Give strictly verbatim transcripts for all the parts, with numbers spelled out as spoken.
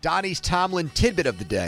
Donnie's Tomlin tidbit of the day.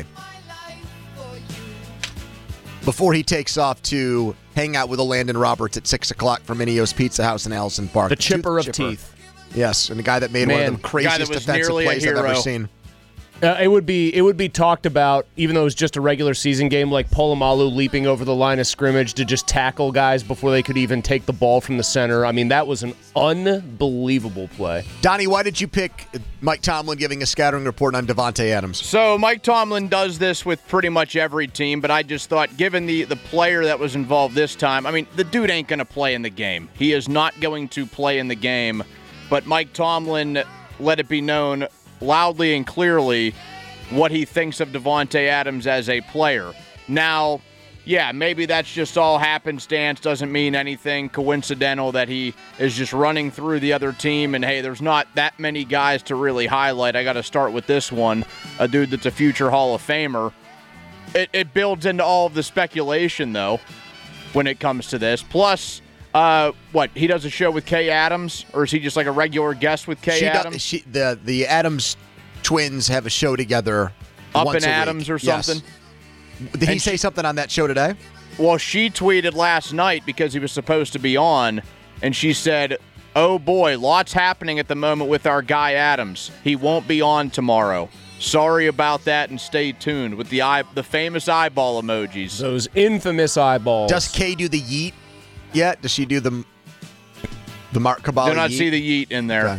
Before he takes off to hang out with Landon Roberts at six o'clock from Minio's Pizza House in Allison Park. The chipper Tooth of chipper. teeth. Yes, and the guy that made Man, one of the craziest defensive plays I've ever seen. Uh, it would be it would be talked about, even though it was just a regular season game, like Polamalu leaping over the line of scrimmage to just tackle guys before they could even take the ball from the center. I mean, that was an unbelievable play. Donnie, why did you pick Mike Tomlin giving a scattering report on Davante Adams? So Mike Tomlin does this with pretty much every team, but I just thought, given the, the player that was involved this time, I mean, the dude ain't going to play in the game. He is not going to play in the game, but Mike Tomlin let it be known loudly and clearly what he thinks of Davante Adams as a player. Now, yeah, maybe that's just all happenstance, doesn't mean anything, coincidental that he is just running through the other team, and hey, there's not that many guys to really highlight. I got to start with this one, a dude that's a future Hall of Famer. It, it builds into all of the speculation, though, when it comes to this. Plus, Uh, what, he does a show with Kay Adams, or is he just like a regular guest with Kay she Adams? Does, she, the, the Adams twins have a show together Up once in a Adams week. or something? Yes. Did he And say she, something on that show today? Well, she tweeted last night because he was supposed to be on, and she said, oh boy, lots happening at the moment with our guy Adams. He won't be on tomorrow. Sorry about that, and stay tuned with the eye, the famous eyeball emojis. Those infamous eyeballs. Does Kay do the yeet yet? Does she do the the Mark Cabal? Do not yeet? see the yeet in there. Okay.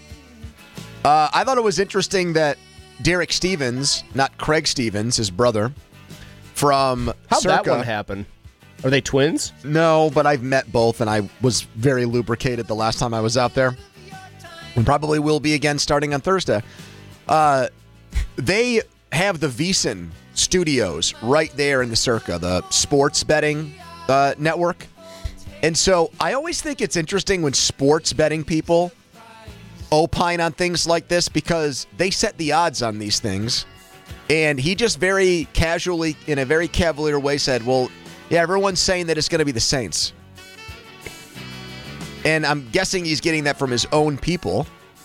Uh, I thought it was interesting that Derek Stevens, not Craig Stevens, his brother, from How'd Circa, that one happen? Are they twins? No, but I've met both, and I was very lubricated the last time I was out there, and probably will be again starting on Thursday. Uh, they have the VSiN studios right there in the Circa, the sports betting uh, network. And so I always think it's interesting when sports betting people opine on things like this because they set the odds on these things. And he just very casually, in a very cavalier way, said, well, yeah, everyone's saying that it's going to be the Saints. And I'm guessing he's getting that from his own people.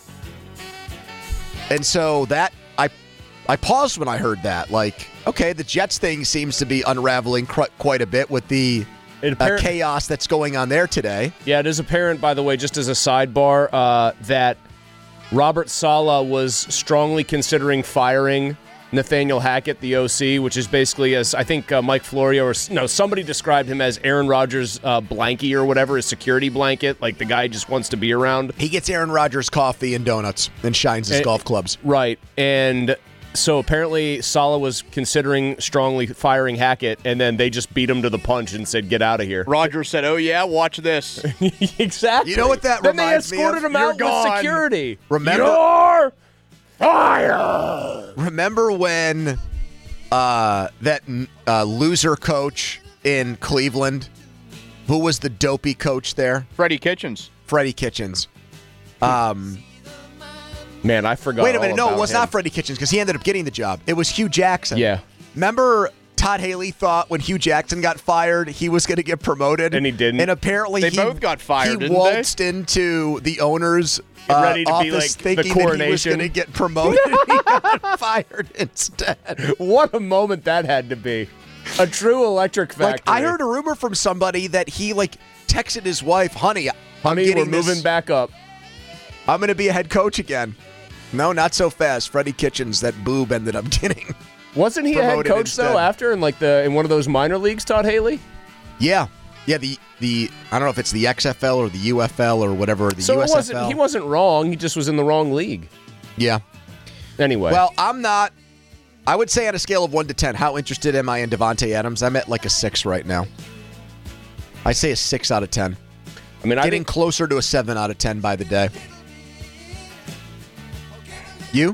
And so that, I I paused when I heard that. Like, okay, the Jets thing seems to be unraveling cr- quite a bit with the uh, chaos that's going on there today. Yeah, it is apparent, by the way, just as a sidebar, uh, that Robert Saleh was strongly considering firing Nathaniel Hackett, the O C, which is basically, as I think uh, Mike Florio or no, somebody described him as Aaron Rodgers' uh, blankie or whatever, his security blanket. Like the guy just wants to be around. He gets Aaron Rodgers coffee and donuts and shines his and, golf clubs. Right, and so apparently Saleh was considering strongly firing Hackett, and then they just beat him to the punch and said, "Get out of here." Rodgers said, "Oh yeah, watch this." Exactly. You know what that then reminds they me of? escorted him You're out gone. with security. Remember? You're fired. Remember when uh, that uh, loser coach in Cleveland, who was the dopey coach there? Freddie Kitchens. Freddie Kitchens. Um, Man, I forgot. wait a minute. all No, it about was him. not Freddie Kitchens because he ended up getting the job. It was Hugh Jackson. Yeah. Remember Todd Haley thought when Hugh Jackson got fired, he was going to get promoted? And he didn't. And apparently They he, both got fired, he didn't waltzed into the owner's uh, Ready to be office like the thinking that he was coronation. going to get promoted. and he got fired instead. What a moment that had to be. A true electric factory. Like, I heard a rumor from somebody that he, like, texted his wife, honey, I'm Honey, getting we're this- moving back up. I'm going to be a head coach again. No, not so fast. Freddie Kitchens, that boob ended up getting. Wasn't he a head promoted coach instead. though after in like the in one of those minor leagues, Todd Haley? Yeah. Yeah, the, the I don't know if it's the X F L or the U F L or whatever, the So U S F L. it wasn't, he wasn't wrong. He just was in the wrong league. Yeah. Anyway. Well, I'm not. I would say on a scale of one to ten, how interested am I in Davante Adams? I'm at like a six right now. I'd say a six out of ten. I mean, I Getting think closer to a seven out of ten by the day. You?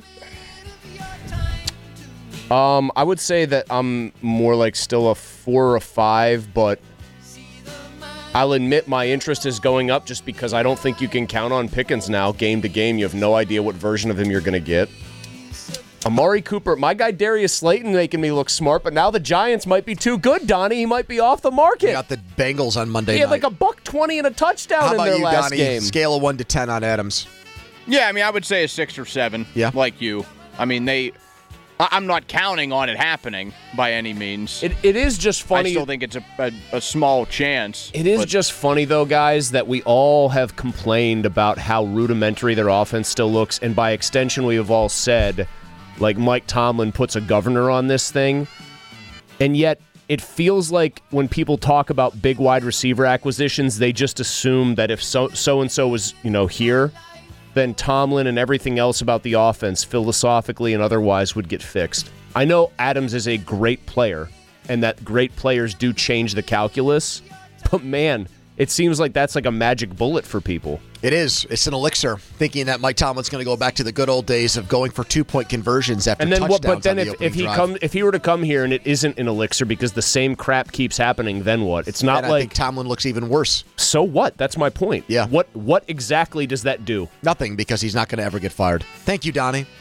Um, I would say that I'm more like still a four or a five, but I'll admit my interest is going up just because I don't think you can count on Pickens now, game to game. You have no idea what version of him you're going to get. Amari Cooper, my guy Darius Slayton making me look smart, but now the Giants might be too good, Donnie. He might be off the market. You got the Bengals on Monday He had night. like a buck twenty and a touchdown How in about their you, last Donnie? game. Scale of one to ten on Adams. Yeah, I mean, I would say a six or seven. Yeah. Like you. I mean, they I'm not counting on it happening by any means. It, it is just funny. I still think it's a, a, a small chance. It is but. just funny, though, guys, that we all have complained about how rudimentary their offense still looks, and by extension, we have all said, like, Mike Tomlin puts a governor on this thing, and yet it feels like when people talk about big wide receiver acquisitions, they just assume that if so, so-and-so was, you know, here, then Tomlin and everything else about the offense, philosophically and otherwise, would get fixed. I know Adams is a great player, and that great players do change the calculus, but man, it seems like that's like a magic bullet for people. It is. It's an elixir, thinking that Mike Tomlin's going to go back to the good old days of going for two-point conversions after and then touchdowns what? But then on the if, if he drive. come, if he were to come here and it isn't an elixir because the same crap keeps happening, then what? It's not and like I think Tomlin looks even worse. So what? That's my point. Yeah. What What exactly does that do? Nothing, because he's not going to ever get fired. Thank you, Donnie.